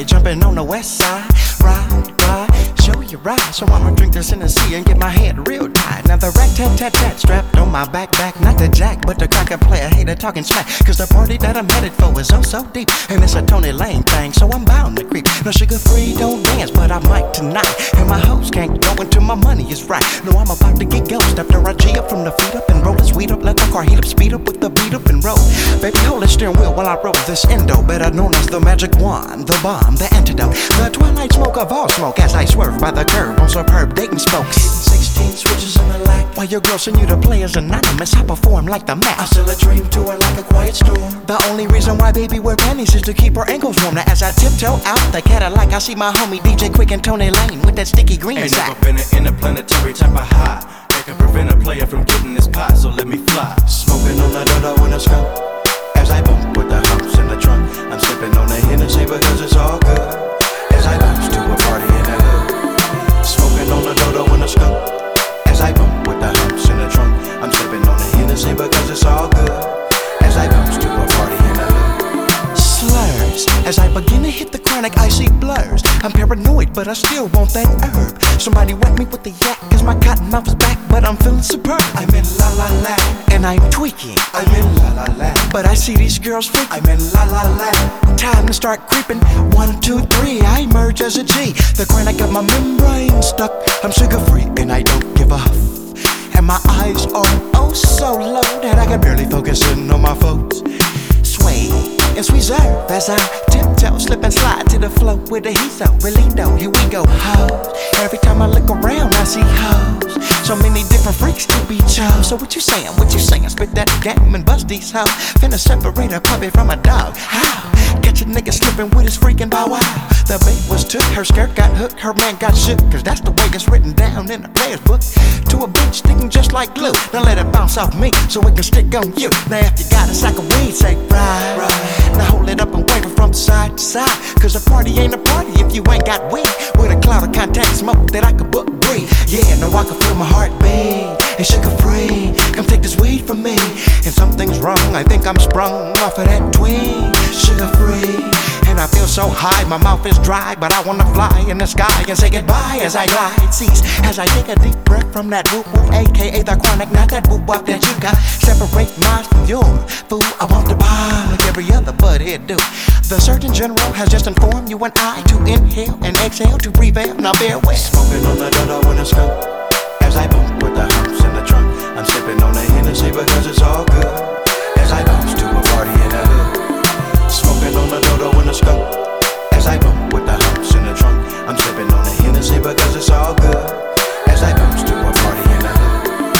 jumping on the west side. Ride, show you ride. So I'ma drink this Hennessy and get my head real tight. Now the rat-tat-tat-tat strapped on my back. Not the jack, but the cracker player hater talking smack. Cause the party that I'm headed for is oh so deep. And it's a Tony Lane thing, so I'm bound to creep. No sugar free, don't dance, but I might tonight. And my hoes can't go until my money is right. No, I'm about to get ghost after I G up from the feet up and roll this weed up. Let the car heat up, speed up with the beat up and roll. Baby, hold the steering wheel while I roll this endo. Better known as the magic wand, the bomb, the antidote. The twilight smoke of all smoke as I swerve by the curb on superb Dayton spokes. 16 switches in the lack. While your girl send you to play as anonymous, I perform like the Mac. I still a dream to her like a quiet storm. The only reason why baby wear panties is to keep her ankles warm. Now as I tiptoe out the Cadillac, I see my homie DJ Quick and Tony Lane with that sticky green sack. Ain't never been an interplanetary type of high that can prevent a player from getting this pot, so let me fly. Smoking on the dodo in a skunk as I bump with the humps in the trunk. I'm sipping on the Hennessy because it's all good as I bounce to a party in the hood. Smoking on the dodo in a skunk as I bump with the humps in the trunk. I'm sipping on the Hennessy because it's all good as I bounce to a party in the hood. Slurs as I begin to hit the chronic, I see blurs. I'm paranoid, but I still want that herb. Somebody wet me with the yak, cause my cotton mouth is back, but I'm feeling superb. I'm in la la land, and I'm tweaking. I'm in la la land, but I see these girls freaking. I'm in la la land. Time to start creeping. 1, 2, 3, I emerge as a G. The chronic got my membrane stuck. I'm sugar free, and I don't give a huff. And my eyes are oh so low that I can barely focus in on my foes. Sway and sweet serve as I tiptoe, slip and slide to the flow with the heat so really though. Here we go, hoes. Every time I look around, I see hoes. So many different freaks to be chose. So what you saying? What you saying? Spit that game and bust these hoes. Finna separate a puppy from a dog. How? Catch a nigga slipping with his freaking bow wow. The bait was took, her skirt got hooked, her man got shook. Cause that's the way it's written down in the player's book. To a bitch sticking just like glue. Now let it bounce off me so it can stick on you. Now if you got a sack of weed, say right. Now hold it up and wave it from side to side. Cause a party ain't a party if you ain't got weed. With a cloud of contact smoke that I could book breathe. Yeah, now I can feel my heart beat. And sugar free, come take this weed from me. And something's wrong, I think I'm sprung off of that tweed. Sugar free, and I feel so high, my mouth is dry. But I wanna fly in the sky and say goodbye as I glide. Cease as I take a deep breath from that whoop whoop, aka the chronic, not that whoop wop that you got. Separate mine from yours, fool, I want to buy like every other bud here do. The Surgeon General has just informed you and I to inhale and exhale to prevail. Now bear well. Smoking on the dodo in a skunk as I bump with the humps in the trunk. I'm sipping on the Hennessy because it's all good as I bounce to a party in the hood. Smoking on the dodo in a skunk as I bump with the humps in the trunk. I'm sipping on the Hennessy because it's all good as I bounce to a party in the hood.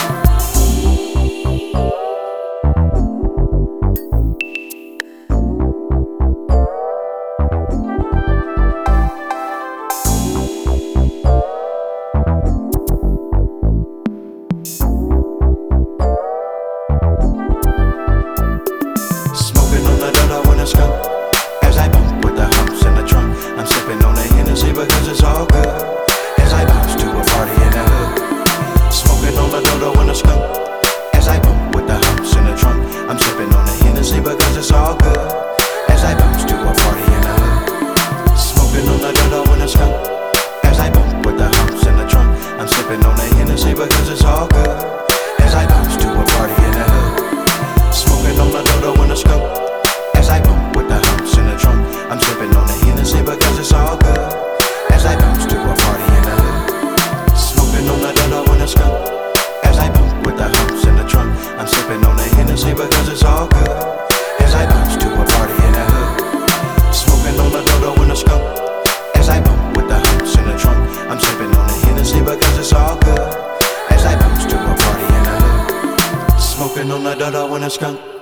As I bump with the humps in the trunk, I'm sipping on the Hennessy because it's all good as I bounce to a party in the hood. Smoking on the dodo and a skunk as I bump with the humps in the trunk. I'm sipping on the Hennessy because it's all good as I bounce to a party in the hood. Smoking on the dodo and a skunk as I bump with the humps in the trunk. I'm sipping on the Hennessy because it's all good as I bounce to a party in the hood. Smoking on the dodo and a skunk as I bump with the humps in the trunk. I'm sipping on the Hennessy because it's all good as I bounce to a party in the hood. Smoking on the dodo and a skunk as I bump with the humps in the trunk. I'm sipping on the Hennessy because it's all good as I bounce to a party in the hood. Smoking on the dodo and a skunk as I bump with the humps in the trunk. I'm sipping on the Hennessy because it's all good as I bounce to a party in the hood. Smoking on the dodo and a skunk